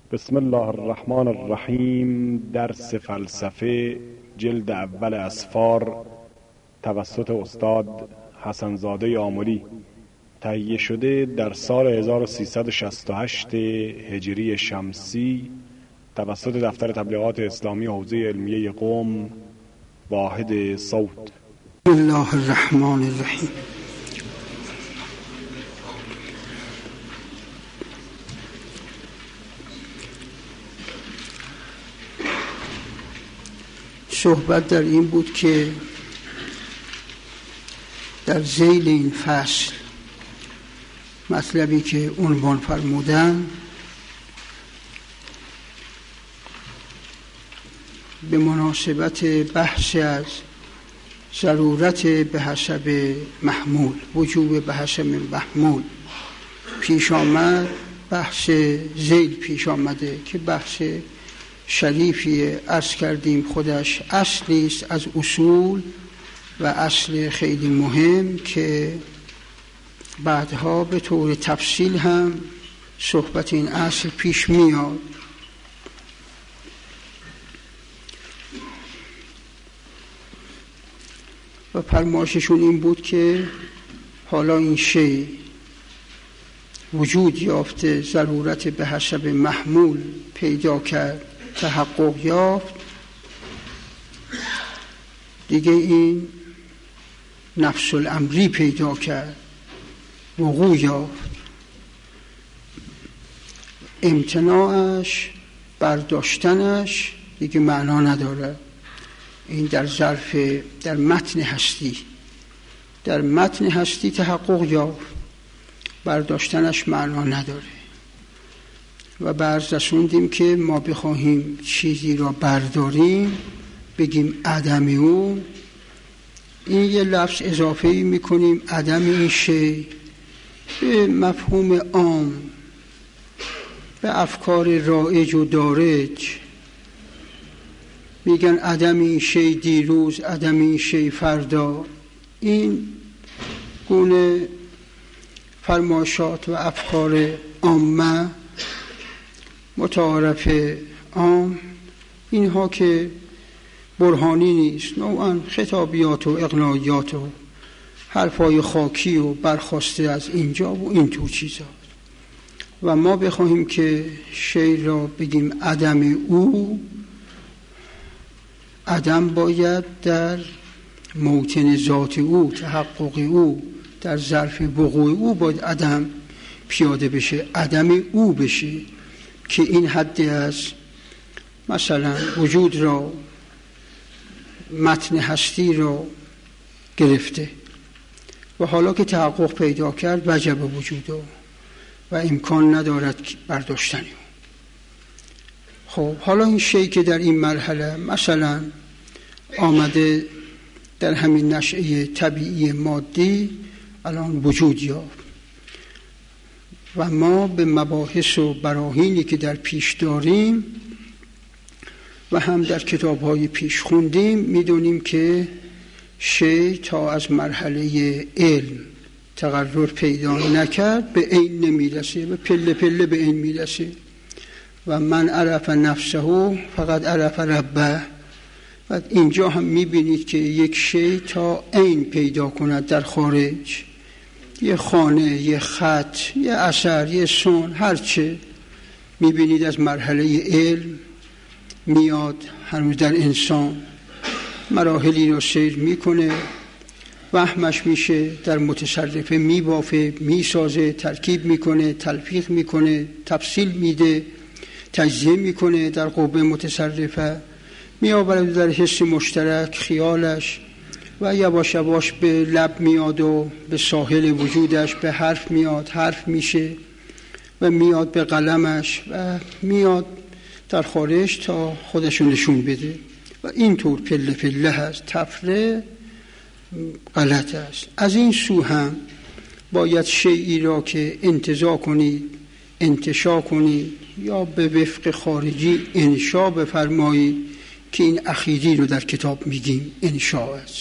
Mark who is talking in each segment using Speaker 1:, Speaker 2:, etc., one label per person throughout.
Speaker 1: بسم الله الرحمن الرحیم. درس فلسفه جلد اول اسفار توسط استاد حسنزاده آملی تهیه شده در سال 1368 هجری شمسی توسط دفتر تبلیغات اسلامی حوزه علمیه قم واحد صوت.
Speaker 2: بسم الله الرحمن الرحیم. صحبت در این بود که در ذیل این فصل مطلبی که عنوان فرمودن به مناسبت بحث از ضرورت به حسب محمول، وجوب به حسب محمول پیش آمد، بحث ذیل پیش آمده که بحث شریفیه. عرض کردیم خودش اصلی است از اصول و اصل خیلی مهم که بعدها به طور تفصیل هم صحبت این اصل پیش میاد. و فرمایششون این بود که حالا این شی وجود یافته، ضرورت به حسب محمول پیدا کرد، تحقق یافت، دیگه این نفس الامری پیدا کرد، وقوع یافت. امتناعش، برداشتنش دیگه معنا نداره. این در متن هستی تحقق یافت، برداشتنش معنا نداره. و بعض رسوندیم که ما بخواهیم چیزی را برداریم بگیم عدم او، این یه لفظ اضافه میکنیم، عدم این شی، به مفهوم عام، به افکار رایج و دارج میگن عدم این شی دیروز، عدم این شی فردا. این گونه فرمایشات و افکار عامه متعارف عام، اینها که برهانی نیست، نوعا خطابیات و اقناعیات و حرفای خاکی و برخواسته از اینجا و این تو چیزا. و ما بخواهیم که شی را بگیم عدم او، عدم باید در موطن ذات او، تحقق او، در ظرف وقوع او باید عدم پیاده بشه، عدم او بشه که این حدی از مثلا وجود را، متن هستی را گرفته و حالا که تحقق پیدا کرد وجب وجود و امکان ندارد برداشتنی. خب حالا این شی که در این مرحله مثلا آمده در همین نشأه طبیعی مادی الان وجود یافت و ما به مباحث و براهینی که در پیش داریم و هم در کتاب‌های پیش خوندیم میدونیم که شی تا از مرحله علم تقرر پیدا نکرد به عین نمیرسه، به پله پله به عین میرسه. و من عرف نفسه فقط عرف ربه. و اینجا هم میبینید که یک شی تا عین پیدا کند در خارج، یه خانه، یه خط، یه اثر، یه سون، هرچه میبینید از مرحله علم میاد، هنوز در انسان مراحلی رو سیر میکنه، وهمش میشه، در متصرفه میبافه، میسازه، ترکیب میکنه، تلفیق میکنه، تفصیل میده، تجزیه میکنه، در قوه متصرفه میآورد در حس مشترک خیالش و یواش یواش به لب میاد و به ساحل وجودش، به حرف میاد، حرف میشه و میاد به قلمش و میاد در خارج تا خودشون نشون بده. و اینطور پله پله هست، تفره غلط است. از این سو هم باید شیئی را که انتزاع کنید، انتشاء کنید یا به وفق خارجی انشاء بفرمایید که این اخیری رو در کتاب میگیم انشاء است.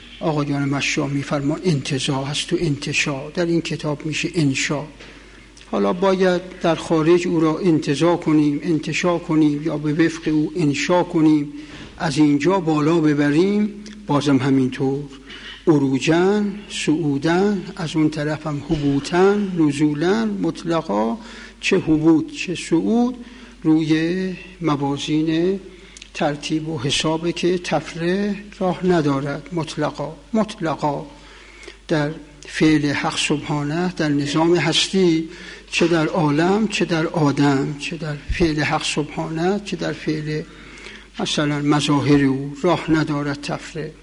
Speaker 2: آقایان مشا میفرمان انتزاع است و انتشاء، در این کتاب میشه انشاء. حالا باید در خارج او را انتزاع کنیم، انتشاء کنیم یا به وفق او انشاء کنیم، از اینجا بالا ببریم، بازم همینطور عروجن، صعودن، از اون طرف هم هبوطن، نزولن، مطلقا، چه هبوط چه صعود روی موازین ترتیب و حسابه که تفره راه ندارد. مطلقا در فعل حق سبحانه، در نظام هستی، چه در عالم چه در آدم، چه در فعل حق سبحانه چه در فعل مثلا مظاهر او، راه ندارد تفره.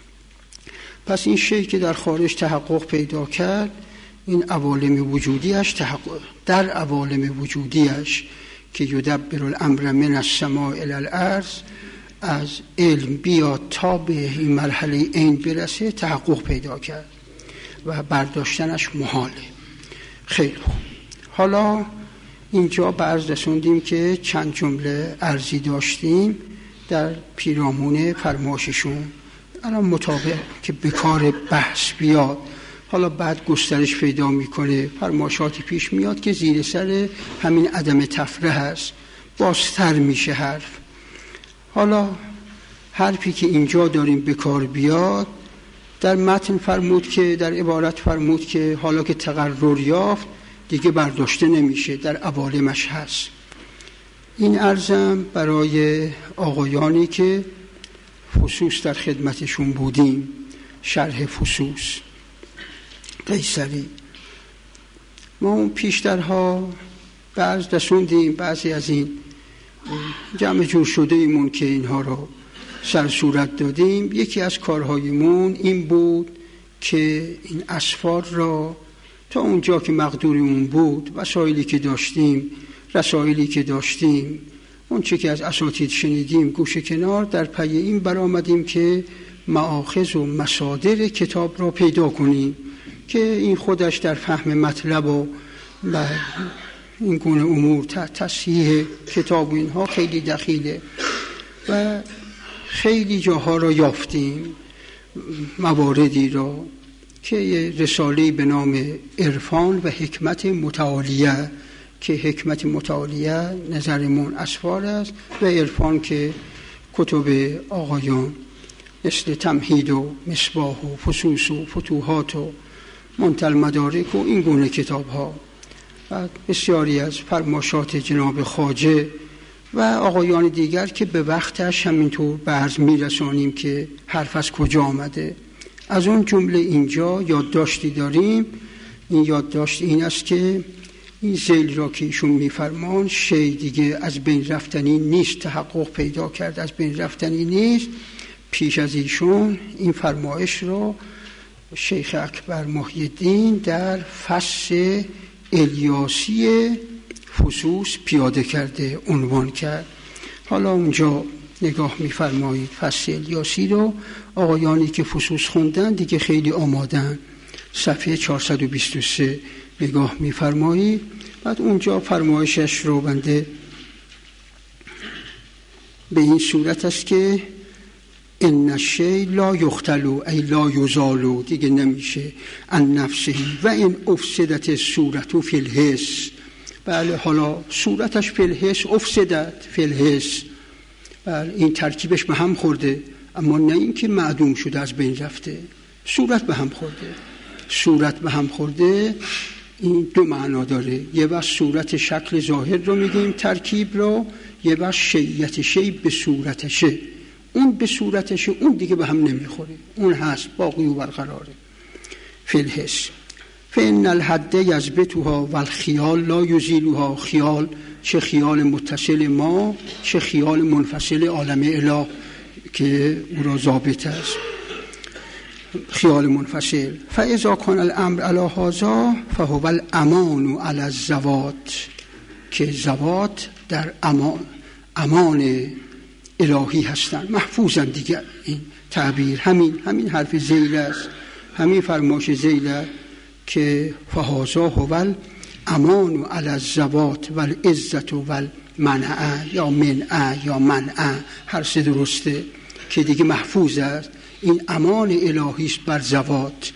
Speaker 2: پس این شی که در خارج تحقق پیدا کرد، این عوالم وجودیش در عوالم وجودیش که یدبر الامر من السماء الی الارض، از علم بیاد تا به این مرحله عین برسه، تحقق پیدا کرد و برداشتنش محاله. خیلی خوب، حالا اینجا به عرض رسوندیم که چند جمله عرضی داشتیم در پیرامون فرمایششون. الان مطابق که به کار بحث بیاد، حالا بعد گسترش پیدا میکنه، فرمایشاتی پیش میاد که زیر سر همین عدم تفره هست، بازتر میشه حرف. حالا حرفی که اینجا داریم به کار بیاد، در متن فرمود که، در عبارت فرمود که حالا که تقرر یافت دیگه برداشته نمیشه، در عوالمش هست. این عرضم برای آقایانی که فصوص در خدمتشون بودیم، شرح فصوص قیصری. ما اون پیشترها بعض رسوندیم، بعضی از این جمع جور شده ایمون که اینها رو سر صورت دادیم. یکی از کارهایمون این بود که این اسفار را تا اونجا که مقدوریمون بود، وسایلی که داشتیم، رسائلی که داشتیم، اون چه که از اساتید شنیدیم گوشه کنار، در پی این برآمدیم که مآخذ و مصادر کتاب را پیدا کنیم که این خودش در فهم مطلب و این گونه امور، تصحیح کتاب و اینها خیلی دخیله و خیلی جاها را یافتیم، مواردی را که یه رساله به نام عرفان و حکمت متعالیه، که حکمت متعالیه نظرمون اسفار است و عرفان که کتب آقایان مثل تمهید و مصباح و فصوص و فتوحات و منتهی المدارک و این گونه کتاب ها و بسیاری از فرمایشات جناب خواجه و آقایان دیگر که به وقتش همینطور به عرض میرسانیم که حرف از کجا آمده. از اون جمله اینجا یادداشتی داریم. این یادداشت این است که این ذیل را که ایشون میفرمان شی دیگه از بین رفتنی نیست، تحقق پیدا کرد، از بین رفتنی نیست. پیش از ایشون این فرمایش را شیخ اکبر محی الدین در فصل الیاسی فصوص پیاده کرده، عنوان کرد. حالا اونجا نگاه می‌فرمایید، فصل الیاسی رو آقایانی که فصوص خوندن دیگه خیلی آمادن، صفحه 423 نگاه می‌فرمایید. بعد اونجا فرمایشش رو بنده به این صورت است که ان الشیء لا یختلو ای لا یزالو، دیگه نمیشه، ان نفسه و این افسدت صورت فی الحس. بله، حالا صورتش فی الحس افسدت فی الحس، بله این ترکیبش به هم خورده، اما نه این که معدوم شده از بین رفته، صورت به هم خورده. صورت به هم خورده این دو معنا داره، یه وقت صورت شکل ظاهر رو میگیم ترکیب رو، یه وقت شیعت شی به صورتشه، اون به صورتشه، اون دیگه به هم نمیخوره، اون هست باقی و برقراره. فی الحس فإن الحد یثبتها والخیال لا یزیلها. خیال، چه خیال متصل ما چه خیال منفصل عالم اله که او را ضابط است، خیال منفصل. فاذا کان الامر علی هذا فهو الامان علی الزوات، که زوات در امان الهی هستند، محفوظن دیگر. این تعبیر همین حرف ذیل است، همین فرمایش ذیل است که فهذا هو الامان علی الزوات والعزت والمنع یا منع یا منع، هر سه درسته، که دیگه محفوظ است. این امان الهی است بر زوات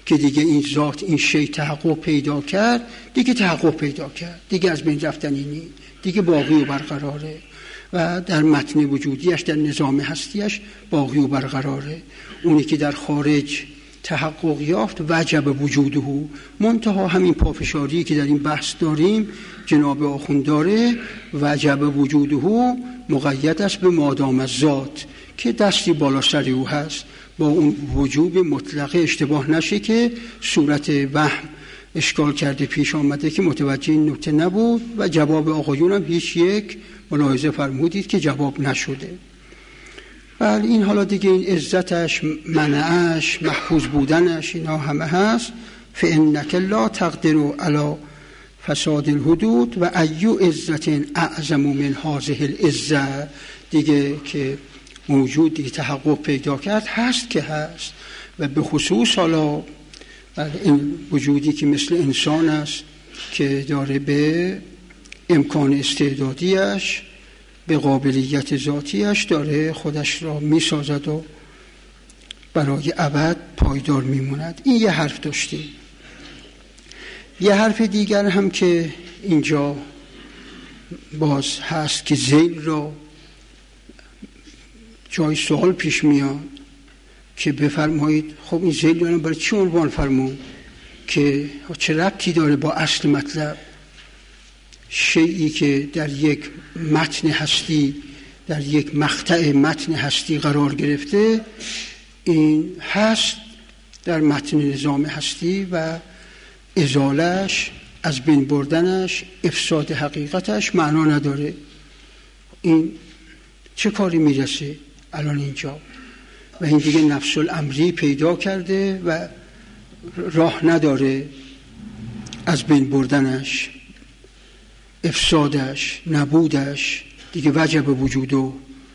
Speaker 2: که دیگه این ذات این شی تحقق پیدا کرد، دیگه تحقق پیدا کرد، دیگه از بین رفتنی نیست، دیگه باقی و برقراره و در متن وجودیش، در نظام هستیش باقی و برقراره. اونی که در خارج تحقق یافت وجب وجوده، منتها همین پافشاری که در این بحث داریم جناب آخوند داره، وجب وجوده مقید است به مادام الذات که دستی بالا سر او هست، با اون وجوب مطلقه اشتباه نشه که صورت وهم اشکال کرده پیش آمده که متوجه این نکته نبود و جواب آقایون هم هیچ یک ملاحظه فرمودید که جواب نشده. بله این حالا دیگه این عزتش، منعش، محفوظ بودنش، اینا همه هست. فإنک لا تقدر علی فساد الحدود و ایو عزت اعظم من هذه العزه، دیگه که موجود دیگه تحقق پیدا کرد هست که هست. و به خصوص حالا این وجودی که مثل انسان است که داره به امکان استعدادیش، به قابلیت ذاتیش داره خودش را میسازد و برای ابد پایدار میموند. این یه حرف داشتیم. یه حرف دیگر هم که اینجا باز هست که ذیل را جای سوال پیش میاد که بفرمایید خب این ذیل را برای چی عنوان فرمون که چه ربطی داره با اصل مطلب؟ شیئی که در یک متن هستی، در یک مقطع متن هستی قرار گرفته، این هست در متن نظام هستی و ازالش، از بین بردنش، افساد حقیقتش معنا نداره. این چه کاری میرسه الان اینجا؟ و این دیگه نفس الامری پیدا کرده و راه نداره از بین بردنش، افسادش، نبودش، دیگه وجب وجود و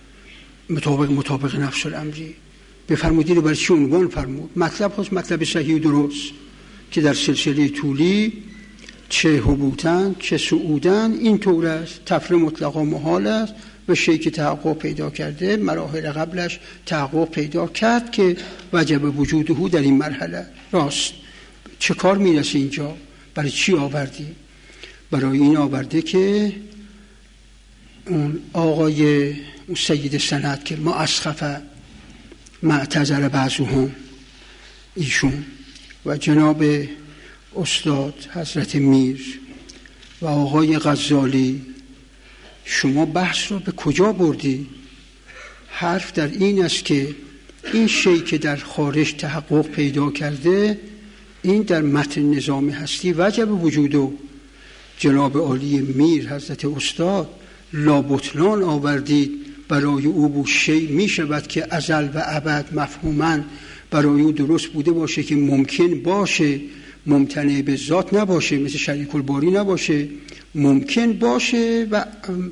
Speaker 2: مطابق نفس الامری. بفرمودی رو برای چی عنوان فرمود؟ مطلب خواست مطلب صحیح و درست که در سلسله طولی چه هبوطن چه صعودن این طور است، تفره مطلقا محال است و شیء که تحقق پیدا کرده مراحل قبلش تحقق پیدا کرد که وجب وجوده در این مرحله. راست چه کار میرسه اینجا؟ برای چی آوردی؟ برای این آورده که اون آقای اون سید سند که ما اسخفه معتذر بعضهم ایشون و جناب استاد حضرت میر و آقای غزالی، شما بحث رو به کجا بردی؟ حرف در این است که این شیء که در خارج تحقق پیدا کرده این در متن نظام هستی وجب وجودو. جناب عالی میر حضرت استاد لابطلان آوردید برای او بو شیء می شود که ازل و ابد مفهوماً برای او درست بوده باشه که ممکن باشه، ممتنع به ذات نباشه، مثل شریک الباری نباشه، ممکن باشه و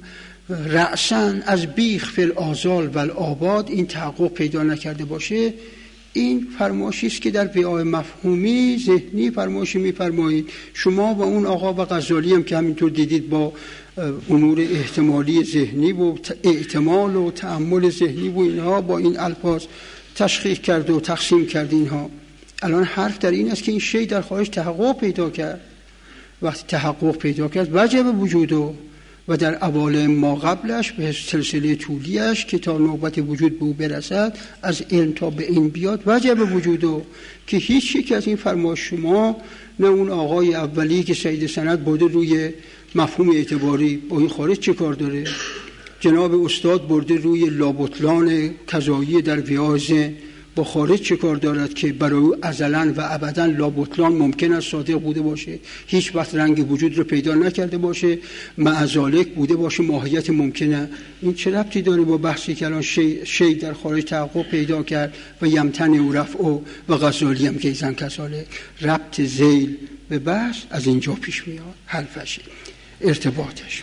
Speaker 2: رأساً از بیخ فی الآزال و الآباد این تحقق پیدا نکرده باشه. این فرمایشی است که در وعای مفهومی ذهنی فرمایشی می‌فرمایید. شما و اون آقا و غزالی هم که همینطور دیدید با امور احتمالی ذهنی و احتمال و تأمل ذهنی و اینها با این الفاظ تشخیص کرد و تقسیم کرد اینها. الان حرف در این است که این شی در خارج تحقق پیدا کرد. وقتی تحقق پیدا کرد وجب وجودو و در اول ما قبلش به سلسله طولیش که تا نوبت وجود به او برسد از علم تا به این بیاد وجب وجودو که هیچ یک از این فرمایش شما نه اون آقای اولی که سید سند برده روی مفهوم اعتباری با این خارج چه کار داره، جناب استاد برده روی لابطلان قضایی در ویاز با خارج چه کار دارد که برای او ازلاً و ابداً لابطلان ممکن است صادق بوده باشه، هیچ وقت رنگ وجود رو پیدا نکرده باشه، معذالک بوده باشه، ماهیت ممکنه. این چه ربطی داره با بحثی که الان شی در خارج تحقق پیدا کرد و یمتن و رفع و غزالی هم که ایزن کساله؟ ربط ذیل به بحث از اینجا پیش میاد، حرفش ارتباطش.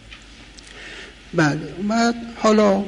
Speaker 2: بله اومد حالا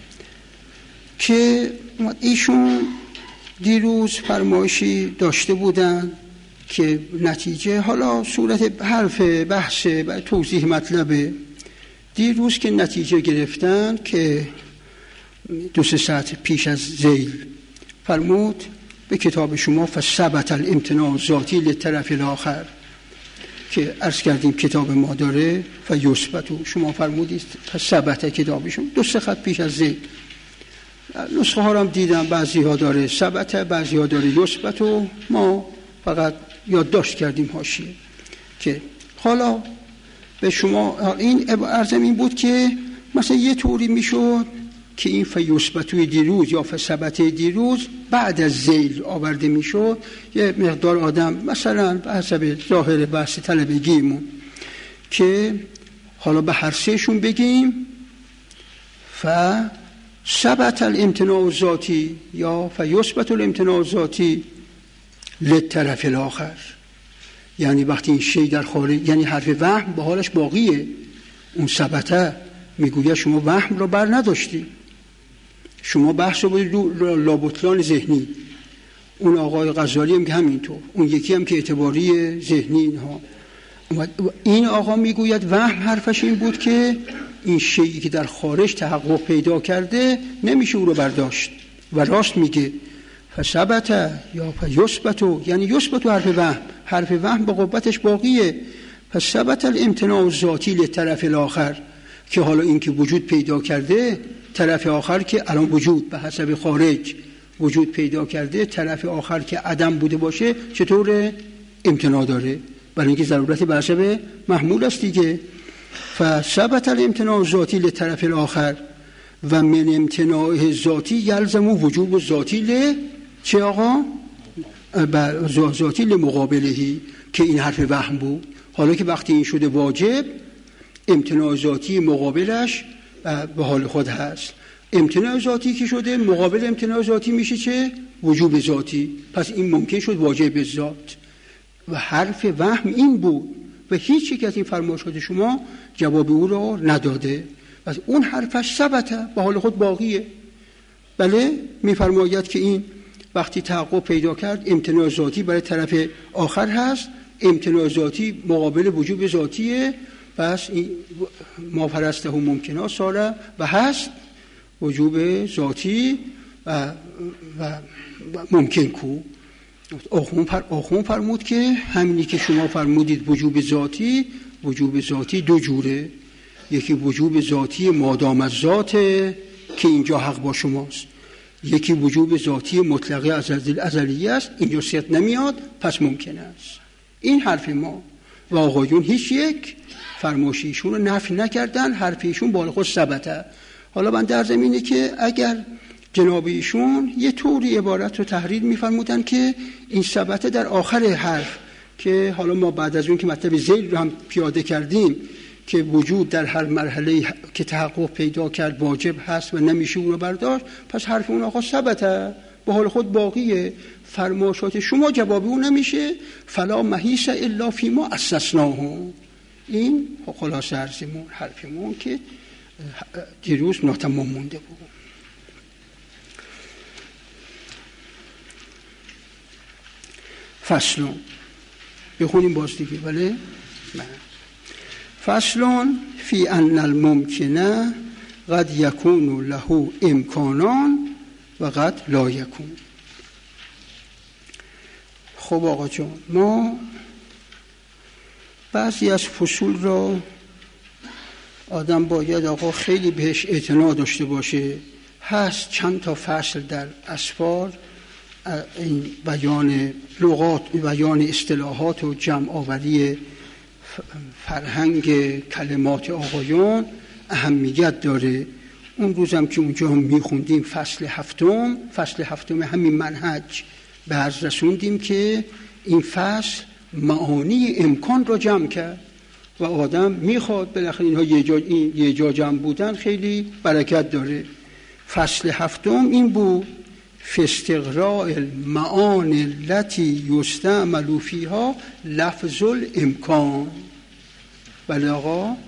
Speaker 2: که ایشون دیروز فرمایشی داشته بودن که نتیجه حالا صورت حرف بحث و توضیح مطلبه. دیروز که نتیجه گرفتن که 2-3 ساعت پیش از ذیل فرمود به کتاب شما فثبت الامتناع ذاتی للطرف الاخر که عرض کردیم کتاب ما داره فیثبتو، شما فرمودید فثبت کتابشون 2 خط پیش از ذیل. نسخه ها رو هم دیدم، بعضی ها داره ثبت، بعضی ها داره یثبتو، ما فقط یادداشت کردیم حاشیه. که حالا به شما این عرضم این بود که مثلا یه طوری میشد که این فیثبتوی دیروز یا فثبت دیروز بعد از ذیل آورده میشد، یه مقدار آدم مثلا به حسب ظاهر بحث طلبگیمون که حالا به هر سهشون بگیم فثبت الامتناع ذاتی یا فیثبت الامتناع ذاتی للطرف الاخر. یعنی وقتی این شی در خارج، یعنی حرف وهم به حالش باقیه. اون ثبته میگوید شما وهم رو بر نداشتی، شما بحث رو بودید رو لابطلان ذهنی. اون آقای غزالی هم که همینطور، اون یکی هم که اعتباری ذهنی اینها. این آقا میگوید وهم حرفش این بود که این شیئی که در خارج تحقق پیدا کرده نمیشه او رو برداشت و راست میگه فثبت یا فیثبتو، یعنی یثبتو حرف وهم به قوتش باقیه. فثبت الامتناع ذاتی للطرف الاخر که حالا این که وجود پیدا کرده، طرف آخر که الان وجود به حسب خارج وجود پیدا کرده، طرف آخر که عدم بوده باشه چطور امتناع داره؟ برای اینکه ضرورت به حسب محمول است دیگه. فثبت الامتناع ذاتی للطرف الاخر و من امتناع ذاتی یلزم وجوب ذاتی چه آقا؟ ذاتی لمقابلهی که این حرف وهم بود. حالا که وقتی این شده واجب، امتناع ذاتی مقابلش به حال خود هست. امتناع ذاتی که شده مقابل امتناع ذاتی میشه چه؟ وجوب ذاتی. پس این ممکن شد واجب ذات و حرف وهم این بود و هیچ یک از این فرمایشات شما جواب او را نداده. پس اون حرفش ثبته به حال خود باقیه. بله میفرماید که این وقتی تحقق پیدا کرد امتناع ذاتی برای طرف آخر هست، امتناع ذاتی مقابل وجوب ذاتیه. پس این ما فرسته هم ممکنه ساره و هست وجوب ذاتی و ممکن کو. آخون فرمود که همینی که شما فرمودید وجوب ذاتی 2 جوره. یکی وجوب ذاتی مادام از ذاته که اینجا حق با شماست، یکی وجوب ذاتی مطلقه ازلیه است، اینجا صدق نمیاد پس ممکن است. این حرف ما و آقایون هیچ یک فرمایشیشون رو نفی نکردن، حرفیشون بالا خود ثبته. حالا من در زمینه که اگر جناب ایشون یه طوری عبارت رو تحریر می‌فرمودن که این ثبته در آخر حرف، که حالا ما بعد از اون که مطلب ذیل رو هم پیاده کردیم که وجود در هر مرحله که تحقق پیدا کرد واجب هست و نمیشه اون رو برداشت، پس حرف اون آقا ثبته به حال خود باقیه. فرمایشات شما جواب اون نمیشه. فلا محیص الا فیما استثناه. این خلاصه عرضمون حرفمون که دیروز ناتمام مونده بود. فصلون بخونیم باز دیگه. بله فصلون فی ان الممکنه قد یکون له امکانان و قد لا یکون. خب آقا جان، ما بعضی از فصول را آدم باید آقا خیلی بهش اعتنا داشته باشه. هست چند تا فصل در اسفار، این بیان لغات، بیان اصطلاحات و جمع آوری فرهنگ کلمات آقایان اهمیت داره. اون روزم که اونجا هم میخوندیم فصل هفتم همین منهج به عرض رسوندیم که این فصل معانی امکان را جمع کرد و آدم میخواد بالاخره اینها یه جا جمع بودن خیلی برکت داره. فصل هفتم این بود فاستقراء المعانی التي یستعمل فیها لفظ الامکان. بله آقا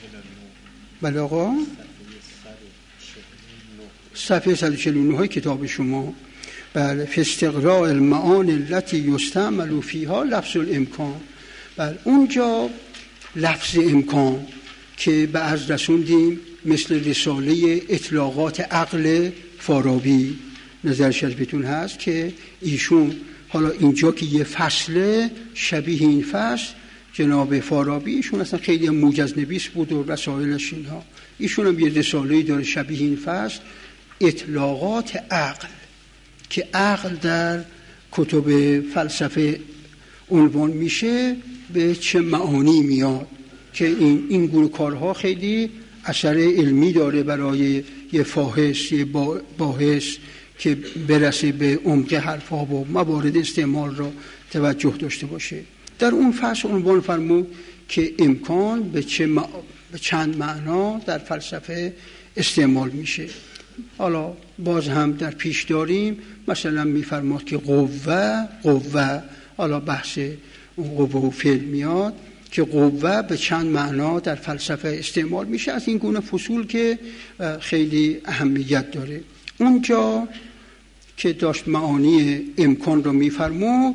Speaker 2: صفحه 149 کتاب شما. بله فاستقراء المعانی التي یستعمل فیها لفظ الامکان. بله اونجا لفظ امکان که به عرض رسوندیم مثل رساله اطلاقات عقل فارابی نظر شریفتون هست که ایشون حالا اینجا که یه فصله شبیه این فصل جناب فارابی، ایشون اصلا خیلی موجز نویس بود و رسائلش اینها، ایشون هم یه رساله‌ای داره شبیه این فصل، اطلاقات عقل، که عقل در کتب فلسفه عنوان میشه به چه معانی میاد، که این گونه کارها خیلی اثر علمی داره برای یه فاحص، یه باحث که برسه به عمق حرفها و موارد استعمال را توجه داشته باشه. در اون فصل عنوان فرمود که امکان به چند معنا در فلسفه استعمال میشه. حالا باز هم در پیش داریم، مثلا میفرماد که قوه، حالا بحث قوه و فعل میاد که قوه به چند معنا در فلسفه استعمال میشه، از این گونه فصول که خیلی اهمیت داره. اونجا که داشت معانی امکان رو میفرمود،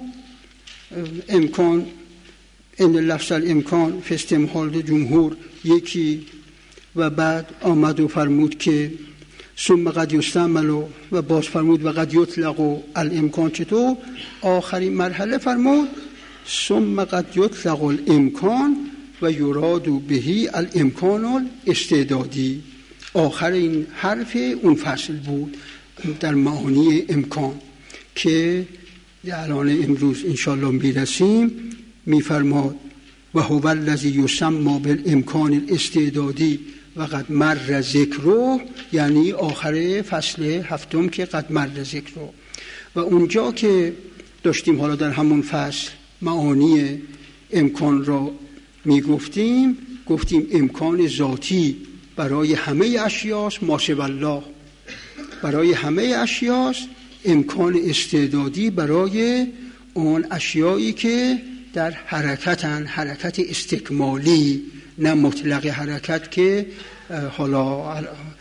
Speaker 2: امکان ان لفظ الامکان فی استمهال جمهور یکی، و بعد آمد و فرمود که ثم قد یستعمل و باز فرمود و قد یطلق الامکان. چطور؟ آخرین مرحله فرمود ثم قد یطلق الامکان و یراد بهی الامکان الاستعدادی. آخر این حرف اون فصل بود در معانی امکان که الان امروز انشاءالله میرسیم. میفرماد و هو الذی یسمى بالامکان الاستعدادی و قد مر ذکره، یعنی آخر فصل هفتم که قد مر ذکره. و اونجا که داشتیم حالا در همون فصل معانی امکان را میگفتیم، گفتیم امکان ذاتی برای همه اشیاست، ما سوی الله برای همه اشیاست، امکان استعدادی برای اون اشیایی که در حرکتن، حرکت استکمالی، نه مطلق حرکت که حالا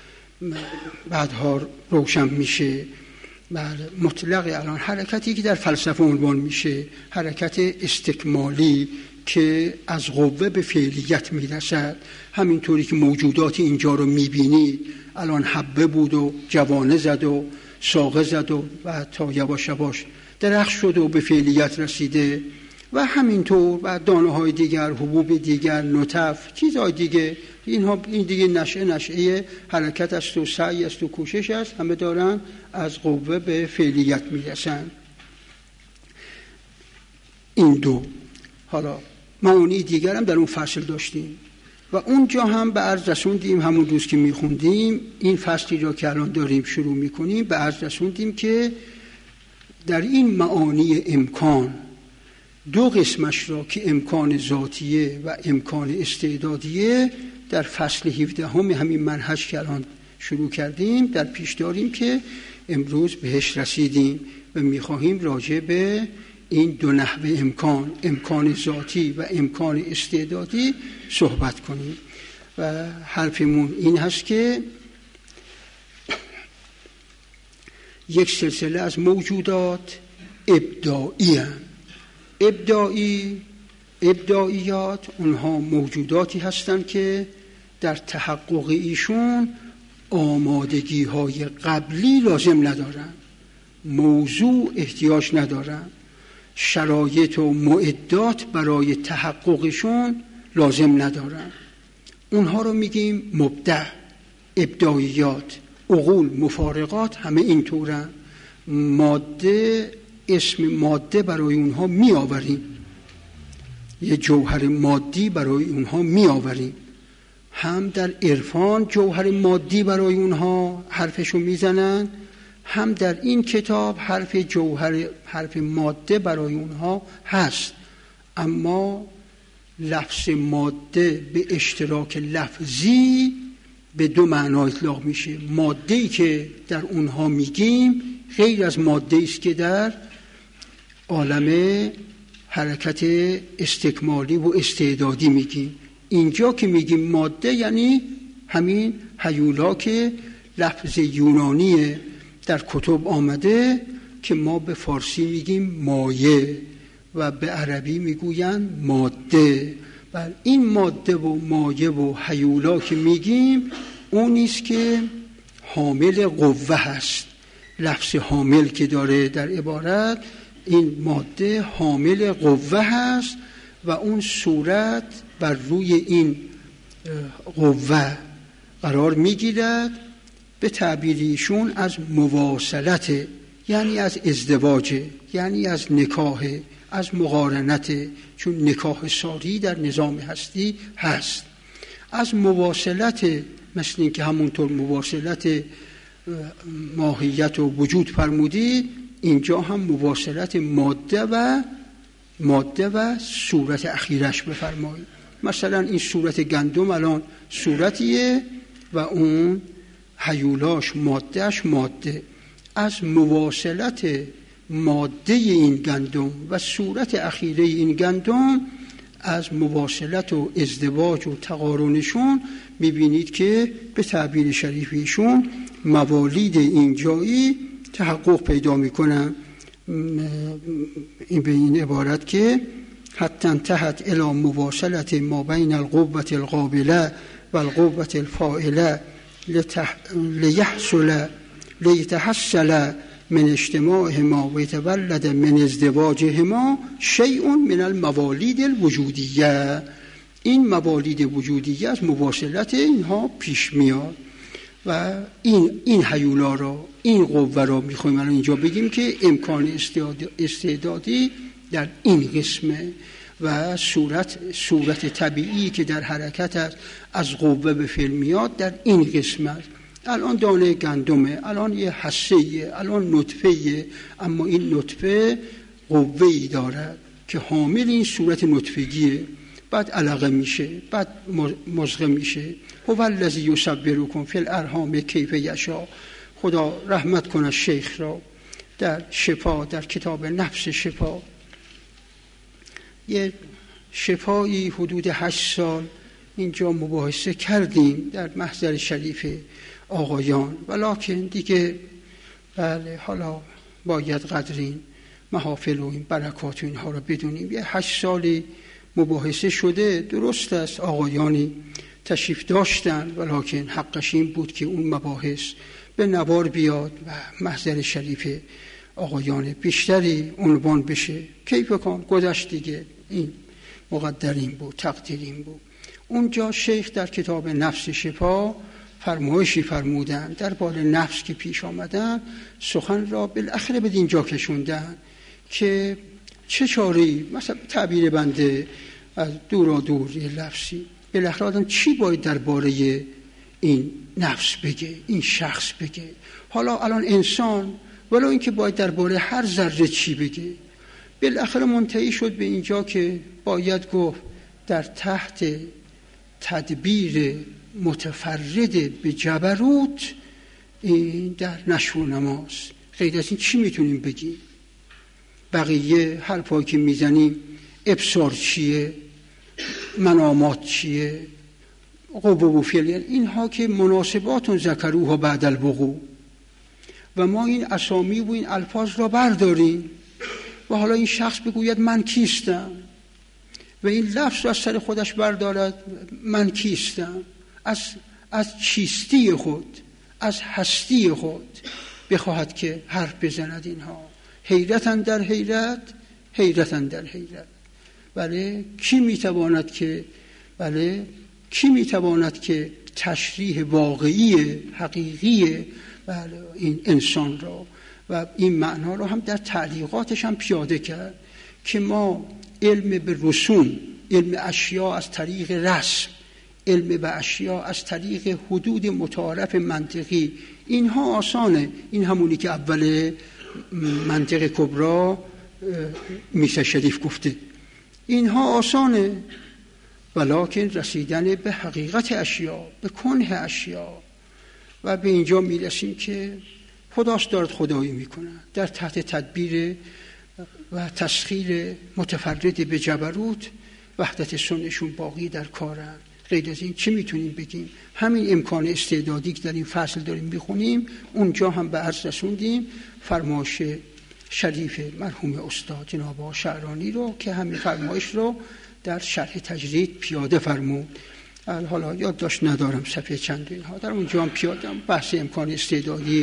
Speaker 2: بعدها روشن میشه. مطلق الان حرکتی که در فلسفه عنوان میشه حرکت استکمالی که از قوه به فعلیت میرسد. همینطوری که موجودات اینجا رو میبینید، الان حبه بود و جوانه زد و ساقه زد و تا یواش یواش درخت شد و به فعلیت رسیده، و همینطور و دانه های دیگر، حبوب دیگر، نطف، چیزهای دیگه. این دیگه نشأه حرکت است و سعی است و کوشش است، همه دارن از قوه به فعلیت میرسن. این دو. حالا معانی دیگر هم در اون فصل داشتیم و اونجا هم به عرض رسوندیم، همون روز که میخوندیم این فصلی را که الان داریم شروع میکنیم، به عرض رسوندیم که در این معانی امکان دو قسمش را که امکان ذاتیه و امکان استعدادیه در فصل 17 همین منهج که الان شروع کردیم در پیش داریم که امروز بهش رسیدیم و میخواهیم راجع به این دو نحوه امکان ذاتی و امکان استعدادی صحبت کنیم. و حرفمون این هست که یک سلسله از موجودات ابداعی هستند. ابداعیات اونها موجوداتی هستند که در تحقق ایشون آمادگی های قبلی لازم ندارن، موضوع احتیاج ندارن، شرایط و معدات برای تحققشون لازم ندارن. اونها رو میگیم مبدع، ابداعیات. عقول، مفارقات همه اینطورن. ماده، اسم ماده برای اونها می آوریم، یه جوهر مادی برای اونها می آوریم. هم در عرفان جوهر مادی برای اونها حرفشو میزنن، هم در این کتاب حرف ماده برای اونها هست. اما لفظ ماده به اشتراک لفظی به دو معنا اطلاق میشه. ماده‌ای که در اونها میگیم غیر از ماده‌ای است که در عالم حرکت استکمالی و استعدادی میگیم. اینجا که میگیم ماده یعنی همین هیولا که لفظ یونانی در کتب آمده که ما به فارسی میگیم مایه و به عربی میگوین ماده. و این ماده و مایه و هیولا که میگیم اون نیست که حامل قوه هست. لفظ حامل که داره در عبارت، این ماده حامل قوه هست و اون صورت بر روی این قوه قرار میگیرد. به تعبیریشون از مواصلت، یعنی از ازدواج، یعنی از نکاح، از مقارنت، چون نکاح ساری در نظام هستی هست. از مواصلت، مثل این که همونطور مواصلت ماهیت و وجود فرمودی، اینجا هم مواصلت ماده و صورت اخیرش بفرمایید. مثلا این صورت گندم الان صورتیه و اون هیولاش مادهش ماده. از مواصلت ماده این گندم و صورت اخیره این گندم، از مواصلت و ازدواج و تقارنشون میبینید که به تعبیر شریفیشون موالید اینجایی تحقق پیدا میکنن. این به این عبارت که حتی انتهت الى مواصلت ما بین القوة القابله و القوة الفاعله لیتحصل من اجتماعهما و یتولد من ازدواجهما شیء من الموالید الوجودیه. این موالید وجودیه از مواصلت اینها پیش میاد و این هیولا را، این قوه را میخوایم الان اینجا بگیم که امکان استعدادی در این قسمه و صورت طبیعی که در حرکت است از قوه به فعل میاد در این قسم است. الان دانه گندمه، الان یه حسیه، الان نطفه‌ایه، اما این نطفه قوه‌ای دارد که حامل این صورت نطفگیه، بعد علقه میشه، بعد مضغه میشه. هو الذی یصورکم فی الارحام کیف یشاء. خدا رحمت کنه شیخ را در شفا، در کتاب نفس شفا، یه شفایی حدود 8 سال اینجا مباحثه کردیم در محضر شریف آقایان، ولکن دیگه بله حالا باید قدرین محافل و این برکات و اینها رو بدونیم. یه 8 سالی مباحثه شده، درست است آقایانی تشریف داشتن، ولکن حقش این بود که اون مباحث به نوار بیاد و محضر شریف آقایان بیشتری عنوان بشه. کیف کن گذشت دیگه، این مقدرین بود، تقدیرین بود. اونجا شیخ در کتاب نفس شفا فرمایشی فرمودن درباره نفس که پیش آمدن، سخن را بالاخره به اینجا کشوندن که چه چاره‌ای، مثلا تعبیر بنده از دور یه لفظی، بالاخره آدم چی باید درباره این نفس بگه، این شخص بگه. حالا الان انسان ولو اینکه باید درباره هر ذره چی بگه، بالاخره منتهی شد به اینجا که باید گفت در تحت تدبیر متفرد به جبروت این در نشو و نماست. غیر از این چی میتونیم بگیم؟ بقیه حرفایی که میزنیم، ابصار چیه، منامات چیه، قوه و فعل، اینها که مناسباتون ذکروها بعد الوقوع، و ما این اسامی و این الفاظ را برداریم و حالا این شخص بگوید من کیستم و این لفظ را از سر خودش بردارد، من کیستم، از چیستی خود، از هستی خود بخواهد که حرف بزند. اینها حیرتن در حیرت، حیرتن در حیرت. بله کی میتواند که تشریح واقعی حقیقی بله این انسان را و این معنا را هم در تعلیقاتش هم پیاده کرد که ما علم به رسوم، علم اشیاء از طریق رسم، علم به اشیاء از طریق حدود متعارف منطقی، اینها آسانه. این همونی که اول منطق کبرا میشه شریف گفته، اینها آسانه، ولکن رسیدن به حقیقت اشیاء، به کنه اشیاء و به اینجا میرسیم که خداست دارد خدایی میکنه در تحت تدبیر و تسخیر متفرد به جبروت، وحدت سنشون باقی در کارن. غیر از این چی میتونیم بگیم؟ همین امکان استعدادی که در این فصل داریم میخونیم اونجا هم به عرض رسوندیم فرمایش شریف مرحوم استاد جناب شعرانی رو که همین فرمایش رو در شرح تجرید پیاده فرمود. حالا یادداشت ندارم صفحه چند اینها، در اونجا هم پیاده بحث امکان استعدادی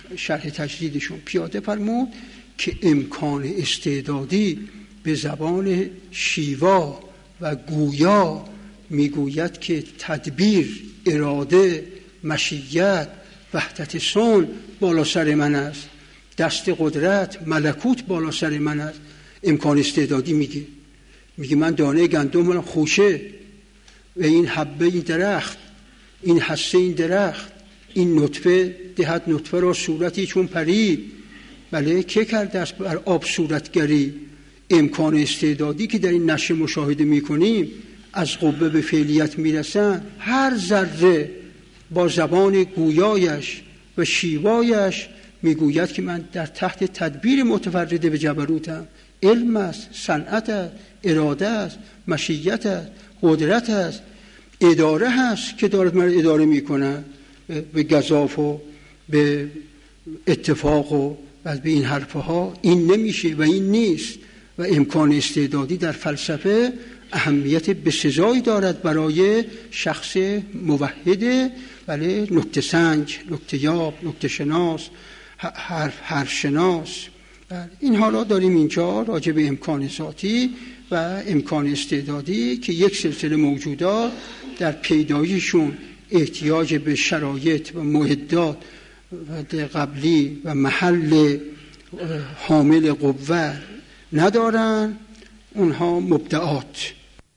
Speaker 2: شرح تجدیدشون پیاده فرمود که امکان استعدادی به زبان شیوا و گویا میگوید که تدبیر، اراده، مشیت، وحدت صنع بالا سر من است، دست قدرت، ملکوت بالا سر من است. امکان استعدادی میگه من دانه گندم خوشه و این حبه این درخت، این هسته این درخت، این نطفه دهد نطفه را صورتی چون پری. بله که کرده است بر آب صورتگری. امکان استعدادی که در این نشر مشاهده میکنیم از قوه به فعلیت میرسن، هر ذره با زبان گویایش و شیوایش میگوید که من در تحت تدبیر متفرده به جبروتم. علم است، صنعت است، اراده است، مشیت است، قدرت است، اداره هست که دارد من اداره میکنه به گزاف و به اتفاق و به این حرفها. این نمیشه و این نیست. و امکان استعدادی در فلسفه اهمیت بسزایی دارد برای شخص موحد، ولی نکته سنج، نکته یاب، نکته شناس، حرف شناس. اینها را داریم اینجا راجع به امکان ذاتی و امکان استعدادی که یک سلسله موجودات در پیدایششون احتیاج به شرایط و معدات قبلی و محل حامل قوه ندارن، اونها مبدعات.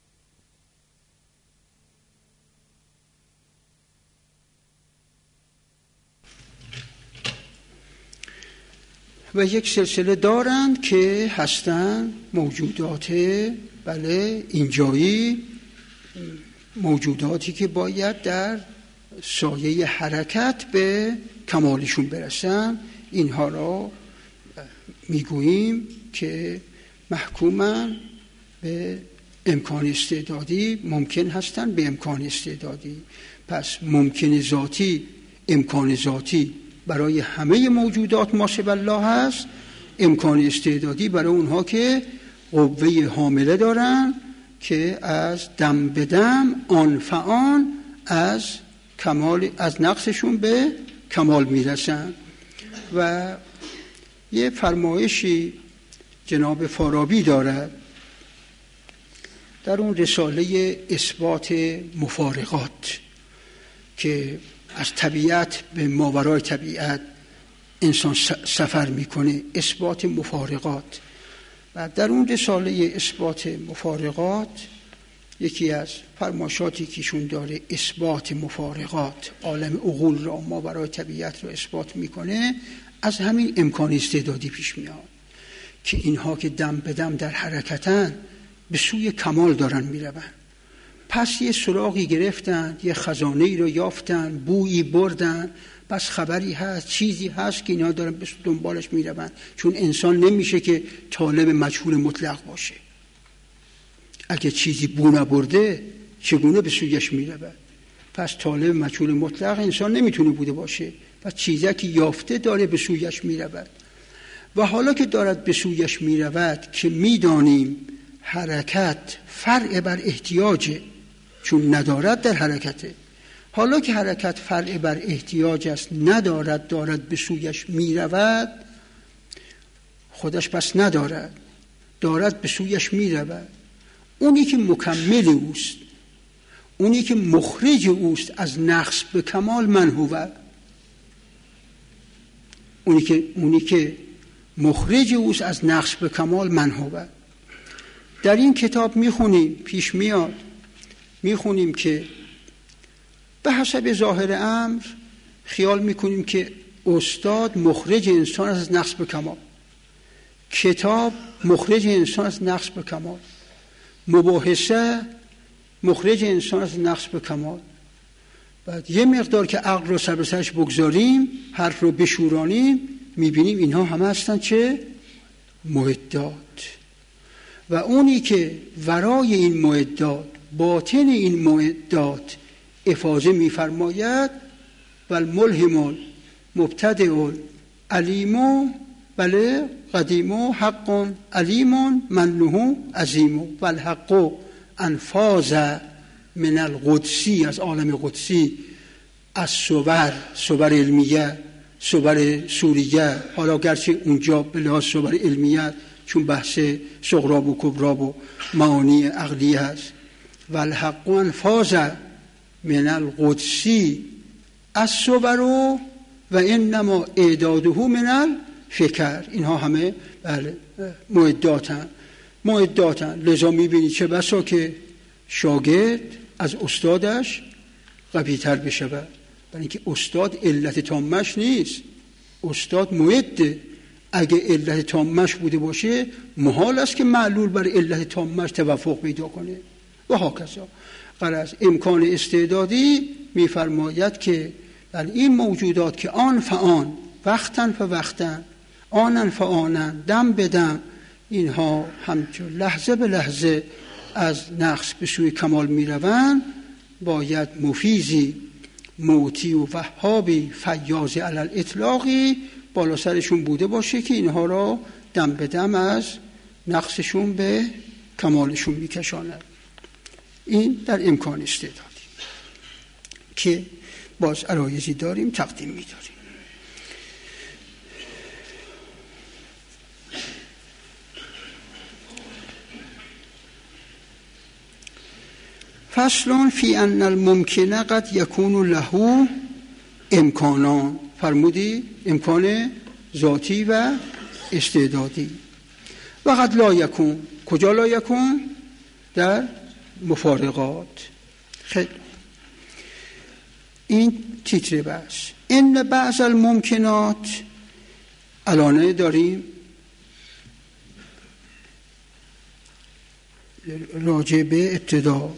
Speaker 2: و یک سلسله دارند که هستند موجودات بله اینجایی، موجوداتی که باید در سایه حرکت به کمالشون برسن. اینها را میگوییم که محکومن به امکان استعدادی، ممکن هستن به امکان استعدادی. پس ممکن ذاتی، امکان ذاتی برای همه موجودات ماشب الله هست، امکان استعدادی برای اونها که قوه حامله دارن که از دم به دم آن فآن از کمال، از نقصشون به کمال میرسن. و یه فرمایشی جناب فارابی دارد در اون رساله اثبات مفارقات که از طبیعت به ماورای طبیعت انسان سفر میکنه، اثبات مفارقات. و در اون رساله اثبات مفارقات یکی از فرمایشاتی که ایشون داره اثبات مفارقات، عالم عقول را، ماورای طبیعت را اثبات میکنه، از همین امکان استعدادی پیش میاد که اینها که دم به دم در حرکتن به سوی کمال دارن میرون. پس یه سراغی گرفتن، یه خزانه ای رو یافتن، بویی بردن، پس خبری هست، چیزی هست که اینا دارن به دنبالش میرون. چون انسان نمیشه که طالب مجهول مطلق باشه. اگه چیزی بو نبرده چگونه به سویش میرود؟ پس طالب مجهول مطلق انسان نمیتونه بوده باشه. پس چیزی که یافته داره به سویش میرود. و حالا که دارد به سویش میرود که میدانیم حرکت فرع بر احتیاجه، چون ندارد در حرکته. حالا که حرکت فرع بر احتیاج است، ندارد، دارد به سویش میرود، خودش پس ندارد، دارد به سویش میرود. اونی که مکمل اوست، اونی که مخرج اوست از نقص به کمال، من هو. اونی که مخرج اوست از نقص به کمال، من هو. در این کتاب میخونیم، پیش میاد، میخونیم که به حسب ظاهر امر خیال میکنیم که استاد مخرج انسان از نقص به کمال، کتاب مخرج انسان از نقص به کمال، مباحثه مخرج انسان از نقص به کمال. بعد یه مقدار که عقل رو سر به سرش بگذاریم، حرف رو بشورانیم، میبینیم اینها همه هستن چه؟ معدات. و اونی که ورای این معدات، باطن این معدات افاضه میفرماید، والملهم مبتدئ علیم بله قدیم حق علیم منه عظیم والحق انفاز من القدسی، از عالم قدسی، از صور علمیه صور سوریه، حالا گرچه اونجا به لحاظ صور علمیت چون بحث صغرا و کبرا و معانی عقلی هست، والحق انفاز من القدسی الصور و انما اعداده من الفکر. اینها همه بله معداتن. لذا میبینی چه بسا که شاگرد از استادش قوی تر بشه، برای اینکه استاد علت تامش نیست، استاد معده. اگه علت تامش بوده باشه محال است که معلول بر علت تامش توافق پیدا کنه و هاکذا. غرض امکان استعدادی میفرماید که بر این موجودات که آن فآن، وقتن فوقتن، آنن فآنن، دم به دم، اینها همچون لحظه به لحظه از نقص به سوی کمال میروند، باید مفیزی موتی و وهابی فیاض علی الاطلاقی بالا سرشون بوده باشه که اینها را دم به دم از نقصشون به کمالشون میکشاند. این در امکان استعدادی که باز عرایزی داریم تقدیم میداریم. فصل فی ان الممکن قد یکون له امکانان. فرمودی امکان ذاتی و استعدادی. و قد لا یکون. کجا لا یکون؟ در مفارقات. خیلی این تیتر بحث. ان بعض الممکنات، الان داریم راجع به ابتدا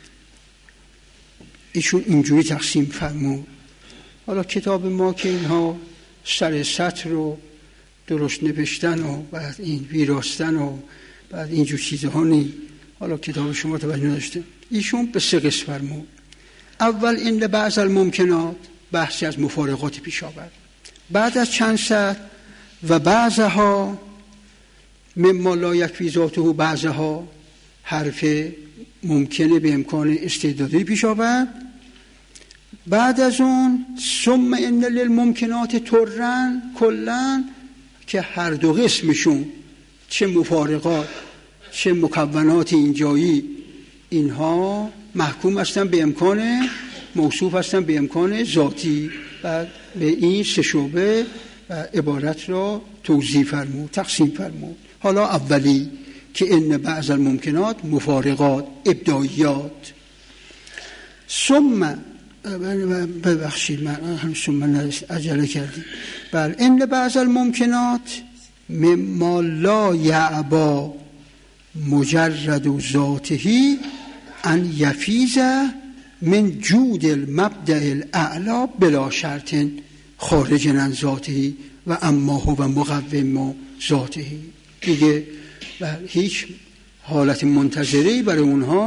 Speaker 2: ایشون اینجوری تقسیم فرمود. حالا کتاب ما که اینها سر سطر رو درست نوشتن و بعد این ویراستن و بعد اینجور چیزها نی، حالا کتاب شما توجه نداشته. ایشون به سه قسم فرمود. اول این بعض الممکنات، بحثی از مفارقات پیش آورد. بعد از چند سطر و بعضها مما لا یکفی ذاته و بعضها، حرف ممکنه به امکان استعدادی پیش آورد. بعد از اون ثم ان للممکنات ترن کلن، که هر دو قسمشون چه مفارقات چه مکونات اینجایی اینها محکوم هستن به امکان، موصوف هستن به امکان ذاتی. و به این سه شعبه عبارت را توضیح فرمود، تقسیم فرمود. حالا اولی که ان بعض الممکنات مفارقات ابداعیات. ثم ببخشید من ثم عجله کردیم. بل ان بعض الممکنات مما لا یعبا مجرد ذاته ان یفیز من جود المبدأ الاعلا بلا شرط خارج عن ذاته و اما هو مقوم ذاته. دیگه هیچ حالت منتظری برای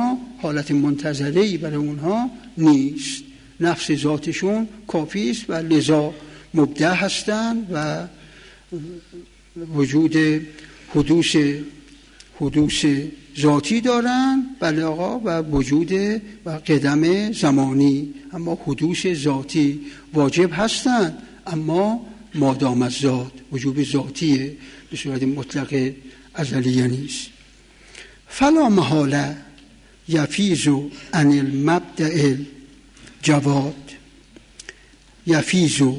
Speaker 2: اونها نیست. نفس ذاتشون کافی است و لذا مبدع هستند و وجود حدوث ذاتی دارن، بله آقا، و وجود و قدم زمانی. اما حدوث ذاتی واجب هستند، اما مادام از ذات، وجود ذاتیه، به صورت مطلق ازلیه نیست. فلا محاله یفیز عن المبدأ الجواد. یفیز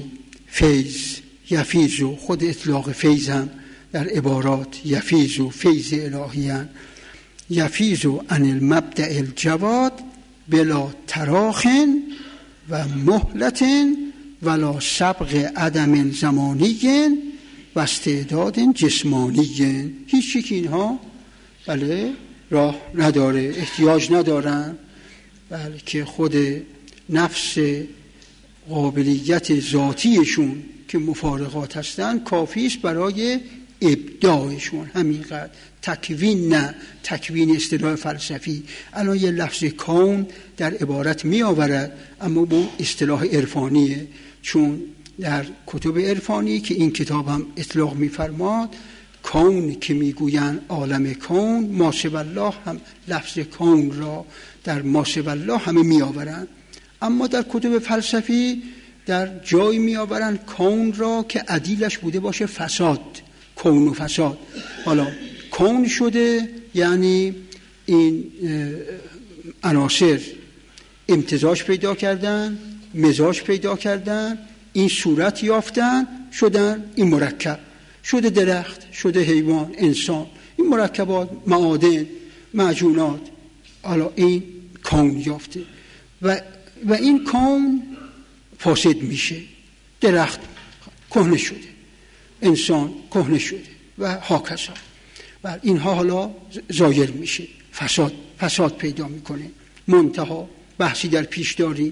Speaker 2: خود اطلاق فیض هم در عبارات یفیز و فیض الهیان. یفیز عن المبدأ الجواد بلا تراخ و مهلت ولا سبق عدم زمانی و استعداد جسمانی. هیچ که اینها بله راه نداره، احتیاج ندارن، بلکه خود نفس قابلیت ذاتیشون که مفارقات هستن کافی است برای ابداعشون. همینقدر. تکوین نه، تکوین اصطلاح فلسفی. الان یه لفظ کون در عبارت می آورد، اما با اصطلاح عرفانیه، چون در کتب عرفانی که این کتاب هم اطلاق می فرماد، کون که می گوین عالم کون، ما سوی الله هم لفظ کون را در ما سوی الله همه می آورند. اما در کتب فلسفی در جای می آورن کون را که عدیلش بوده باشه فساد، کون و فساد. حالا کون شده یعنی این عناصر امتزاج پیدا کردن، مزاج پیدا کردن، این صورت یافتن، شدن این مرکب، شده درخت، شده حیوان، انسان، این مرکبات، معادن، معجونات. حالا این کون یافته و این کون فاسد میشه. درخت کهنه شده، انسان کهنه شده و هاکذا. و اینها حالا زایل میشه، فساد پیدا میکنه. منتها بحثی در پیش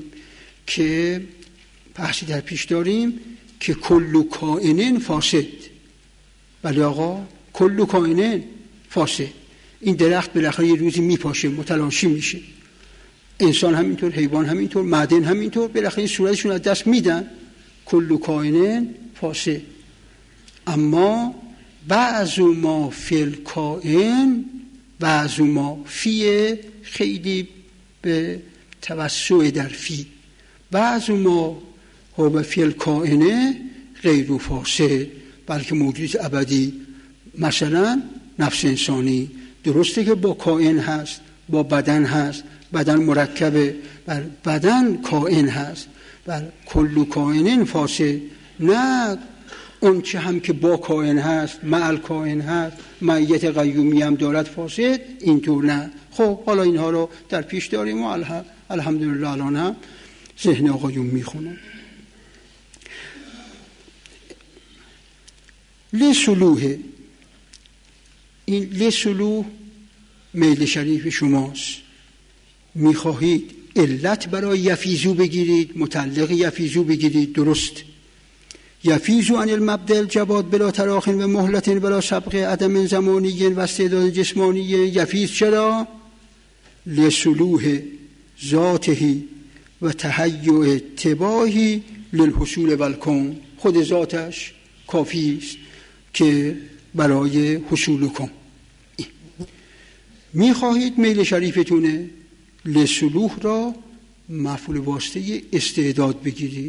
Speaker 2: داریم که کل کائن فاسد. ولی آقا کل کائن فاسد. این درخت بالاخره یه روزی میپاشه، متلاشی میشه. انسان همینطور، حیوان همینطور، معدن همینطور، بالاخره این صورتشون از دست میدن. کل کائن فاسد. اما بعض ما فی الکائن، بعض ما فی خیلی به توسع در فی، بعض ما هو فی الکائن غیر فاسد، بلکه موجود ابدی. مثلا نفس انسانی درسته که با کائن هست، با بدن هست، بدن مرکبه، بدن کائن هست، بل کل کائن فاسد. نه اون چه هم که با کائن هست، مع کائن هست، معیت قیومی هم دارد فاسد، اینطور نه. خب حالا اینها رو در پیش داریم و الحمدلله الان هم ذهن آقایون میخونه. لسلوه، این لسلوه میل شریف شماست. میخواهید علت برای یفیزو بگیرید، متعلق یفیزو بگیرید، درست. یفیزو عن المبدل جواد بلا تراخ و مهلت بلا سبق عدم زمانی و استعداد جسمانی. یفیز چرا؟ لسلوه ذاته و تهیع تباهی للحصول والکون. خود ذاتش کافی است که برای حصول کن. میخواهید میل شریفتونه لسلوه را مفعول واسطه استعداد بگیرید،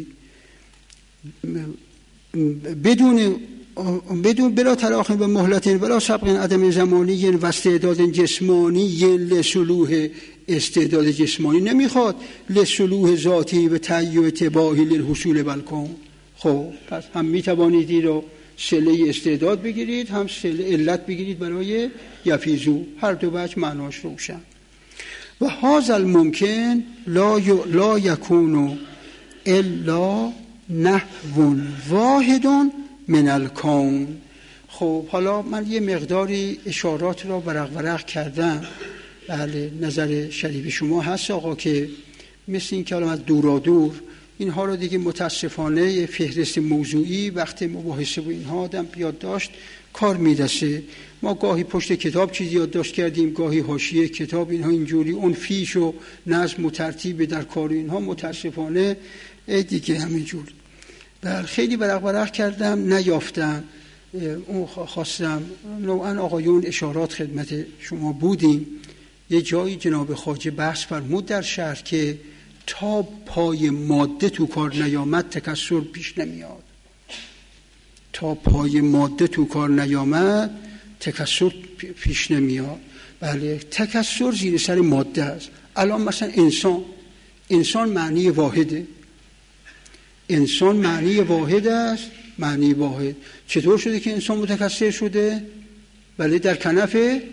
Speaker 2: بدون بلا تراخ و مهلت بلا سبق عدم زمانی و استعداد جسمانی. لسلوه استعداد جسمانی نمیخواد، لسلوه ذاتی و تهیع تباهی للحصول بالکون. خب پس هم میتوانید این رو صله استعداد بگیرید، هم صله علت بگیرید برای یفیزو. هر دو وجه معناش روشن. و هذا الممکن لا یکون الا نحو واحد من الکون. خب حالا من یه مقداری اشارات را ورق کردم. بله نظر شریف شما هست آقا که مثل این که الان از دورادور اینها رو دیگه متاسفانه فهرست موضوعی وقت مباحثه و اینها آدم بیاد داشت کار میرسه. ما گاهی پشت کتاب چیزی یادداشت کردیم، گاهی حاشیه کتاب، اینها اینجوری اون فیش و نظم و ترتیب در کار اینها متاسفانه دیگه همینجوری. بله خیلی ورق کردم نیافتم. اون خواستم نوعا آقایون اشارات خدمت شما بودیم. یه جایی جناب خواجه بحث فرمود در شرح که تا پای ماده تو کار نیامد تکثر پیش نمیاد. تا پای ماده تو کار نیامد تکثر پیش نمیاد. بله تکثر زیر سر ماده است. الان مثلا انسان معنی واحده. انسان معنی واحد است. معنی واحد چطور شده که انسان متکثر شده؟ بله در کنف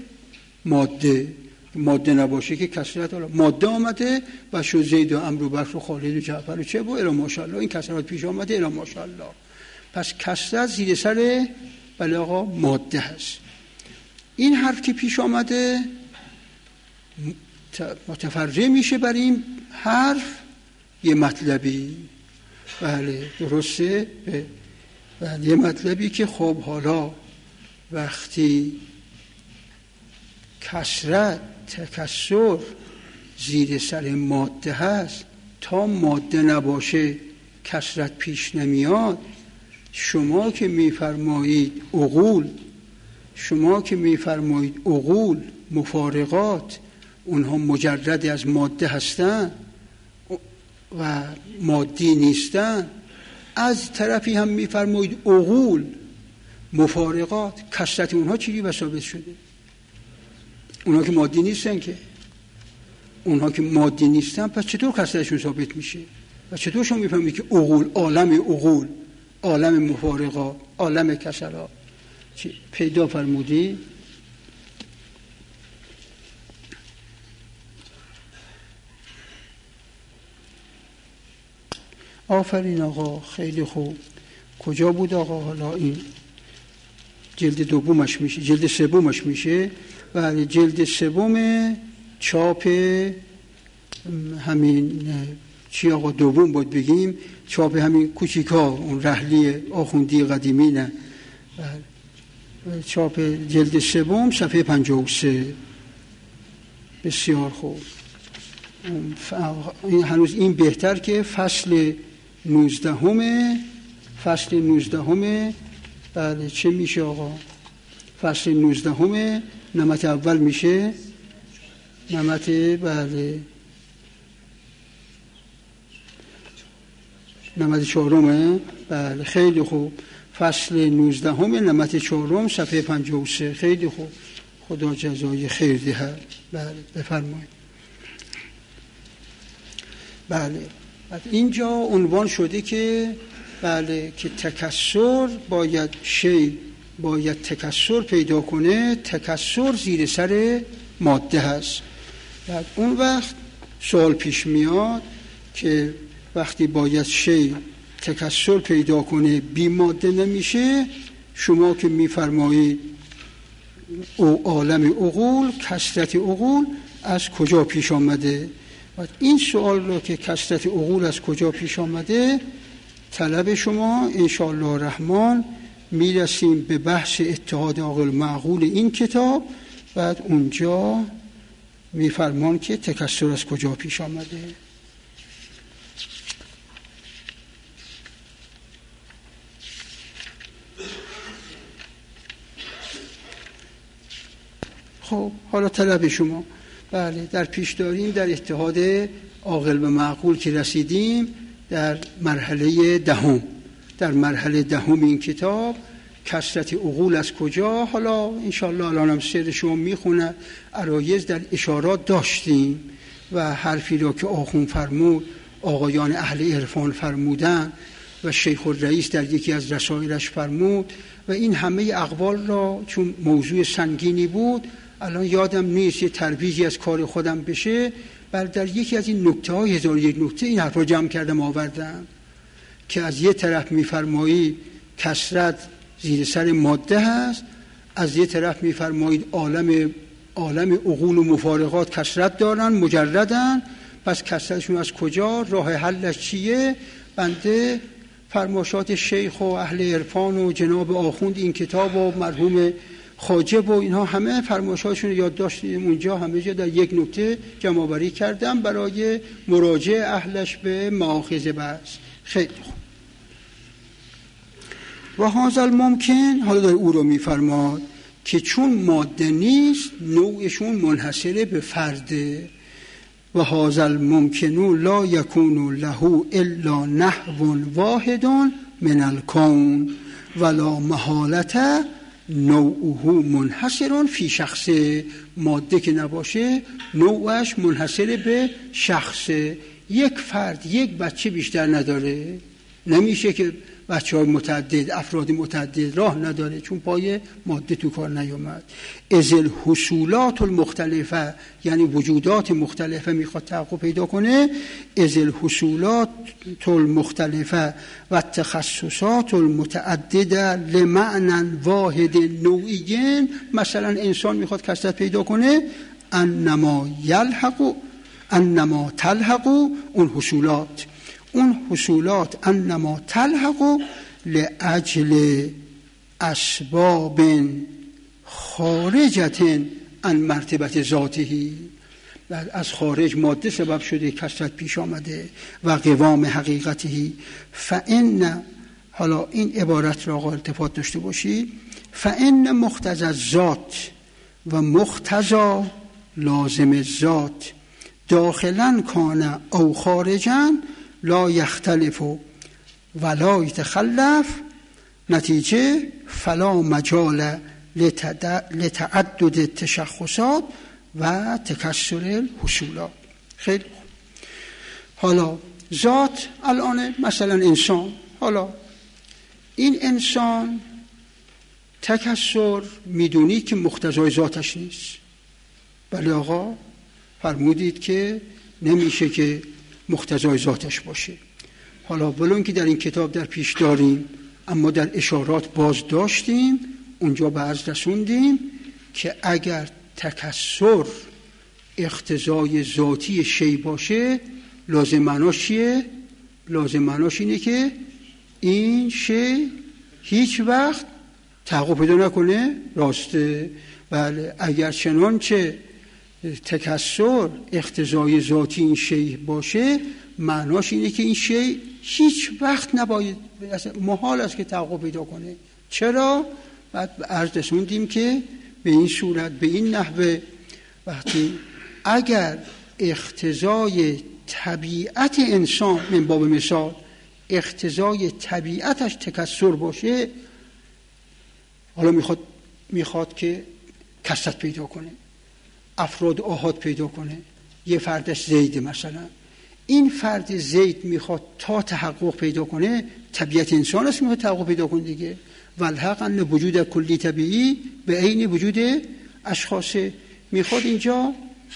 Speaker 2: ماده نباشه که کثرت. حالا ماده آمده و شو زید و عمرو و بکر و خالد و جعفر و چه و الی ماشاءالله این کثرات پیش آمده الی ماشاءالله. پس کثرت زیر سر بله آقا ماده هست. این حرف که پیش آمده متفرع میشه بر این حرف یه مطلبی. بله درسته. بله یه مطلبی که خب حالا وقتی کثرت تکثر زیر سر ماده هست، تا ماده نباشه کثرت پیش نمیاد. شما که میفرمایید عقول مفارقات اونها مجرد از ماده هستن و مادی نیستن، از طرفی هم میفرمایید عقول مفارقات، کثرت اونها چیزی ثابت شده؟ اونها که مادی نیستن، پس چطور کثرتشون ثابت میشه؟ و چطور شما میفهمید که عقول، عالم مفارقات، عالم کسرات پیدا فرمودی؟ آفرین آقا، خیلی خوب. کجا بود آقا؟ حالا این جلد دومش میشه، جلد سومش میشه. بله، جلد سوم چاپ همین چی آقا، دوم باید بگیم، چاپ همین کوچیکا، اون رحلی آخوندی قدیمی نه. بله، چاپ جلد سوم صفحه 53. بسیار خوب. هنوز این بهتر که فصل 19 بله چه میشه آقا؟ فصل 19 نمت اول میشه، نمت بله نمت 4. بله خیلی خوب. فصل 19 نمت 4 صفحه 53. خیلی خوب، خدا جزای خیر دهد. بله بفرمایید. بله اینجا عنوان شده که بله که تکثر باید تکثر پیدا کنه، تکثر زیر سر ماده هست. بعد اون وقت سوال پیش میاد که وقتی باید شی تکثر پیدا کنه بی ماده نمیشه، شما که میفرمایید او عالم عقول، کثرت عقول از کجا پیش آمده؟ و این سوال رو که کثرت عقول از کجا پیش آمده، طلب شما انشاءالله الرحمن میرسیم به بحث اتحاد عاقل معقول این کتاب. بعد اونجا میفرمان که تکثر از کجا پیش آمده. خب حالا طلب شما. بله در پیش داریم در اتحاد عاقل و معقول که رسیدیم در مرحله دهم این کتاب، کثرت عقول از کجا. حالا انشاءالله الانم سر شما میخونه. عرایض در اشارات داشتیم و حرفی را که آخوند فرمود، آقایان اهل عرفان فرمودن و شیخ الرئیس در یکی از رسائلش فرمود و این همه اقوال را چون موضوع سنگینی بود الان یادم نیست یه ترویجی از کار خودم بشه، بل در یکی از این نکته‌های 1001 نکته این حرف را جمع کردم آوردم که از یه طرف میفرمایید کثرت زیر سر ماده هست، از یه طرف میفرمایید عالم عقول و مفارقات کثرت دارن، مجردن، پس کثرتشون از کجا؟ راه حلش چیه؟ بنده فرمایشات شیخ و اهل عرفان و جناب آخوند این کتاب و مرحوم خواجه و اینها همه فرمایشاتشون رو یاد داشتیم اونجا، همه جا در یک نکته جمع آوری کردم برای مراجعه اهلش به مآخذ بحث. خیلی خوب. و هذا الممکن، حالا در او رو میفرماد که چون ماده نیست نوعشون منحصره به فرده. و هذا الممکن لا یکون له الا نحو واحد من الکون ولا محالة نوعه منحصر فی شخصه. ماده که نباشه نوعش منحصر به شخصه. یک فرد، یک بچه بیشتر نداره. نمیشه که بچه‌های متعدد، افراد متعدد راه نداره چون پای ماده تو کار نیومد. از الحصولات المختلفه، یعنی وجودات مختلفه میخواد تحقق پیدا کنه. از الحصولات المختلفه و تخصصات المتعدده لمعنى واحد نوعی. مثلا انسان میخواد کثرت پیدا کنه، انما تلحق اون حصولات انما تلحق لأجل اسباب خارجة عن مرتبه ذاته. از خارج ماده سبب شده کثرت پیش آمده و قوام حقیقته. فإن، حالا این عبارت را التفات داشته باشید، فإن مقتضى الذات و مقتضى لازم الذات داخلا کان او خارجا لا یختلف ولا یتخلف، نتیجه فلا مجال لتعدد تشخصات و تکثر الحصولات. خیلی خوب. حالا ذات الان مثلا انسان، حالا این انسان تکثر میدونی که مقتضای ذاتش نیست، ولی آقا فرمودید که نمیشه که مقتضای ذاتش باشه. حالا ولو که در این کتاب در پیش داریم، اما در اشارات باز داشتیم، اونجا به عرض رسوندیم که اگر تکثر اقتضای ذاتی شی باشه، لازم معناش چیه؟ لازم معناش اینه که این شی هیچ وقت تحقق پیدا نکنه. راسته؟ بله. اگر چنانچه تکثر اقتضای ذاتی این شی باشه، معناش اینه که این شی هیچ وقت نباید، محال است که تحقق پیدا کنه. چرا؟ بعد عرض رسوندیم که به این صورت، به این نحوه، وقتی اگر اقتضای طبیعت انسان، من باب مثال اقتضای طبیعتش تکثر باشه، حالا میخواد که کثرت پیدا کنه، افراد آحاد پیدا کنه. یه فردش زید مثلا، این فرد زید میخواد تا تحقق پیدا کنه، طبیعت انسان است میخواد تحقق پیدا کنه دیگه. والحق ان وجود کلی طبیعی به عین وجود اشخاص، میخواد اینجا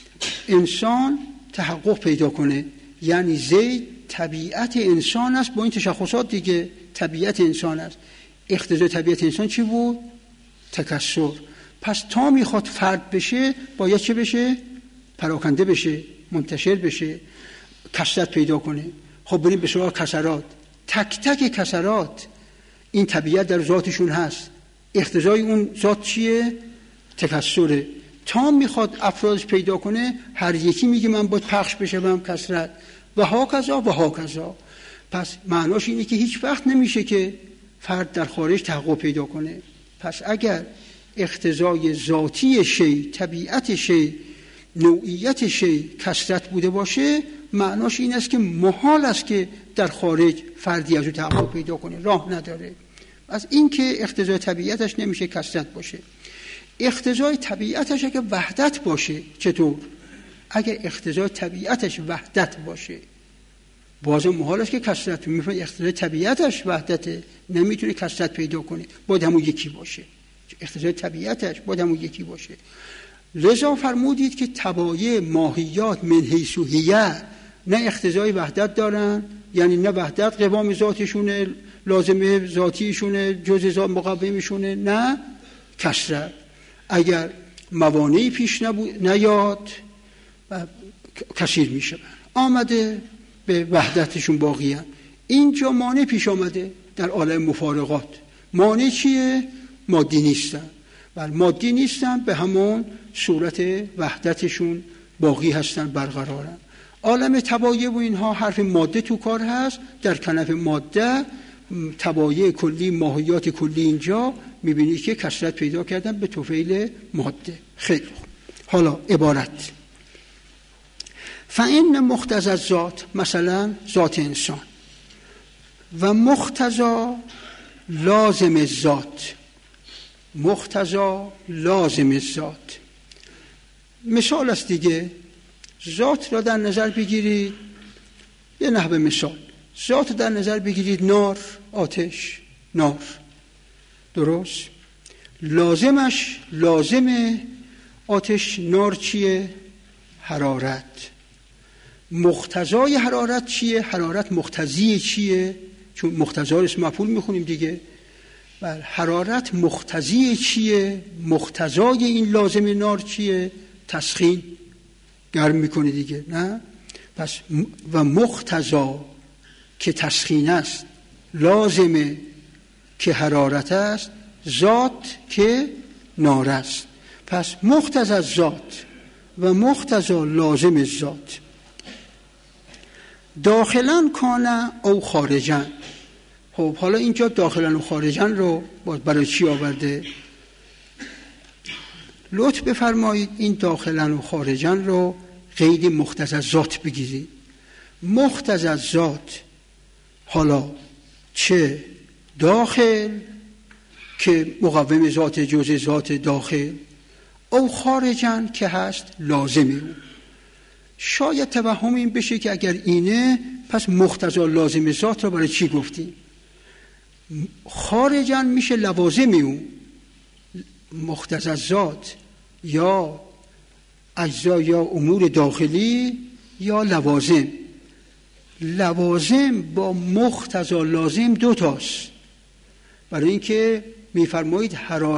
Speaker 2: انسان تحقق پیدا کنه، یعنی زید طبیعت انسان است با این تشخصات دیگه. طبیعت انسان است. اقتضای طبیعت انسان چی بود؟ تکثر. پس تا میخواد فرد بشه باید چه بشه؟ پراکنده بشه، منتشر بشه، کثرت پیدا کنه. خب بریم به سراغ کثرات. تک تک کثرات این طبیعت در ذاتشون هست. اقتضای اون ذات چیه؟ تکثره. تا میخواد افرادش پیدا کنه، هر یکی میگه من باید پخش بشه هم کثرت، و ها کذا و ها کذا. پس معناش اینه که هیچ وقت نمیشه که فرد در خارج تحقق پیدا کنه. پس اگر اقتضای ذاتی شی، طبیعت شی، نوعیت شی کثرت بوده باشه، معناش این است که محال است که در خارج فردی از او تحقق پیدا کنه، راه نداره. از این که اقتضای طبیعتش نمیشه کثرت باشه. اقتضای طبیعتش اگه وحدت باشه، چطور؟ اگه اقتضای طبیعتش وحدت باشه، بازم محال است که کثرت، میفهمید اقتضای طبیعتش وحدته، نمیتونه کثرت پیدا کنه، باید همون یکی باشه. اقتضای طبیعتش باید همون یکی باشه. لذا فرمودید که طبایع ماهیات من حیث هیه نه اقتضای وحدت دارن، یعنی نه وحدت قوام ذاتشونه، لازمه ذاتیشونه، جزء ذات مقومشونه، نه کثرت. اگر موانعی پیش نیاد کثیر میشه. آمده به وحدتشون باقیه. اینجا مانع پیش آمده در عالم مفارقات. مانع چیه؟ مادی نیستن. بل مادی نیستن، به همون صورت وحدتشون باقی هستن، برقرارن. عالم طبایع و اینها حرف ماده تو کار هست. در کنف ماده طبایع کلی، ماهیات کلی، اینجا میبینی که کثرت پیدا کردن به طفیل ماده. خیلی خوب. حالا عبارت فإن مقتضى الذات، مثلا ذات انسان، و مقتضا لازم الذات، مقتضا لازم الذات. مثال است دیگه. ذات را در نظر بگیرید، یه نحوه مثال، ذات در نظر بگیرید، نار، آتش، نار، درست؟ لازمش، لازم آتش نار چیه؟ حرارت. مقتضای حرارت چیه؟ حرارت مقتضی چیه؟ چون مقتضا اسم مفعول میخونیم دیگه. بله، حرارت مقتضی چیه؟ مقتضای این لازم نار چیه؟ تسخین، گرم میکنه دیگه، نه؟ پس و مقتضا که تسخین است، لازمه که حرارت است، ذات که نار است. پس مقتضا ذات و مقتضا لازم الذات. داخلن کانه او خارجن. خب حالا اینجا داخلن و خارجن رو برای چی آورده؟ لطف بفرمایید این داخلن و خارجن رو قید مقتضی ذات بگیرید. مقتضی ذات حالا چه داخل که مقوم ذات جزء ذات داخل، او خارجن که هست لازم او. شاید توهم این بشه که اگر اینه پس مقتضا لازم ذات را برای چی گفتیم؟ خارجن میشه لوازم او، مقتضا ذات یا اجزا یا امور داخلی یا لوازم. لوازم با مقتضا لازم دو تاست. برای اینکه میفرمایید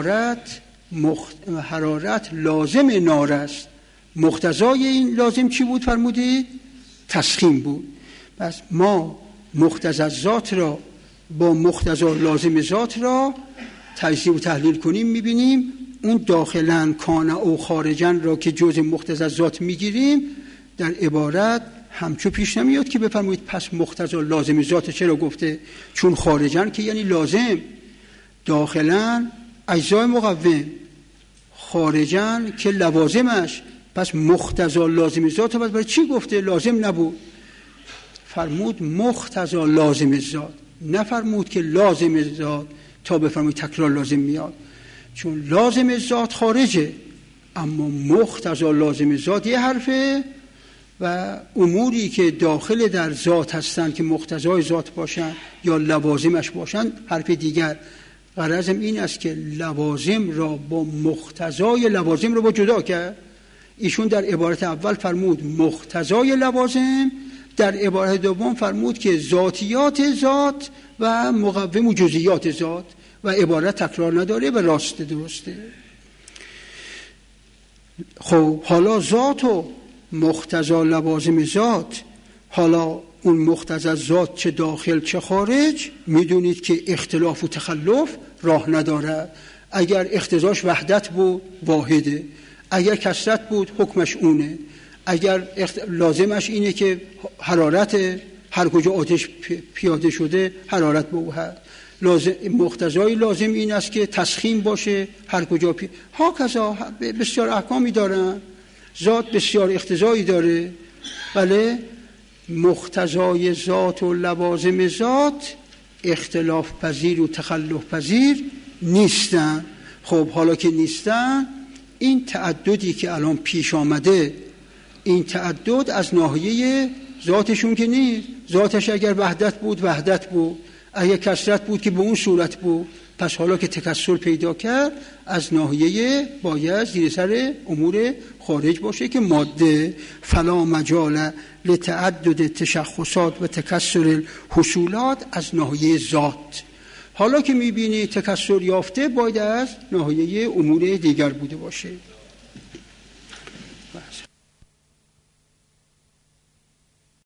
Speaker 2: حرارت لازم نار است. مقتضای این لازم چی بود فرمودید؟ تسخین بود. پس ما مقتضا ذات را با مقتضا لازم ذات را تجزیه و تحلیل کنیم، میبینیم اون داخلن کان او خارجن را که جزء مقتضا ذات میگیریم در عبارت همچو پیش نمیاد که بفرمایید پس مقتضا لازم ذات چرا گفته؟ چون خارجن که یعنی لازم، داخلن اجزای مقوم، خارجن که لوازمش، پس مقتضا لازم ذات پس برای چی گفته؟ لازم نبود. فرمود مقتضا لازم ذات، نفرمود که لازم ذات تا بفرمایید تکرار لازم میاد، چون لازم ذات خارجه اما مقتضا لازم ذات یه حرفه و اموری که داخل در ذات هستند که مقتضای ذات باشن یا لوازمش باشن حرف دیگر. غرضم این است که لوازم را با مقتضای لوازم را با جدا کرد. ایشون در عبارت اول فرمود مقتضای لوازم، در عبارت دوم فرمود که ذاتیات ذات و مقوم و جزئیات ذات، و عبارت تکرار نداره و راست درسته. خب حالا ذات و مقتضا لوازم ذات، حالا اون مقتضا ذات چه داخل چه خارج میدونید که اختلاف و تخلف راه نداره. اگر اقتضاش وحدت بود واحده، اگر کثرت بود حکمش اونه، اگر لازمش اینه که حرارت هر کجا آتش پیاده شده حرارت به او هست، مقتضای لازم این است که تسخین باشه هر کجا هاکذا بسیار احکامی دارن، ذات بسیار اقتضایی داره. بله مقتضای ذات و لوازم ذات اختلاف پذیر و تخلف پذیر نیستن. خب حالا که نیستن، این تعددی که الان پیش آمده، این تعدد از ناحیه ذاتشون که نیست. ذاتش اگر وحدت بود وحدت بود، اگر کثرت بود که به اون صورت بود. پس حالا که تکثر پیدا کرد از ناحیه باید زیر سر امور خارج باشه که ماده. فلا مجال لتعدد تشخصات و تکثر الحصولات از ناحیه ذات. حالا که میبینی تکثر یافته باید از ناحیه امور دیگر بوده باشه.